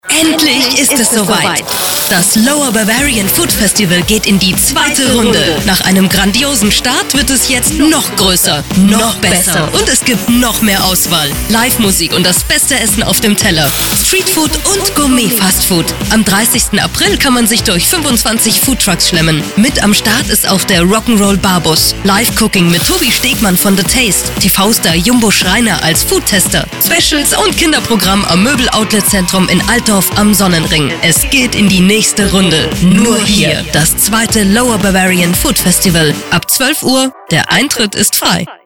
Endlich ist es soweit. Das Lower Bavarian Food Festival geht in die zweite Runde. Nach einem grandiosen Start wird es jetzt noch größer, noch besser und es gibt noch mehr Auswahl. Live-Musik und das beste Essen auf dem Teller. Streetfood und Gourmet-Fastfood. Am 30. April kann man sich durch 25 Foodtrucks schlemmen. Mit am Start ist auch der Rock'n'Roll Barbus. Live-Cooking mit Tobi Stegmann von The Taste. TV-Star Jumbo Schreiner als Foodtester. Specials und Kinderprogramm am Möbel-Outlet-Zentrum in Altdorf am Sonnenring. Es geht in die nächste Runde. Nur hier. Das zweite Lower Bavarian Food Festival. Ab 12 Uhr. Der Eintritt ist frei.